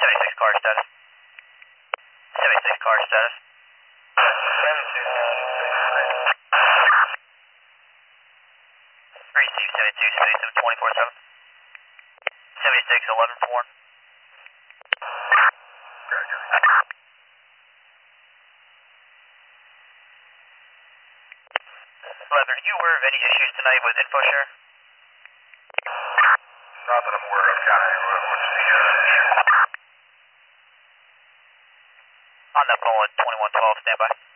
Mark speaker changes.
Speaker 1: 76 car status. 76 car status. 72, space of 24/7. 76, 11 4. 11, are you aware of any issues tonight with InfoShare?
Speaker 2: Not that I'm aware of, County. What's the issue?
Speaker 1: On that phone at 2112, standby.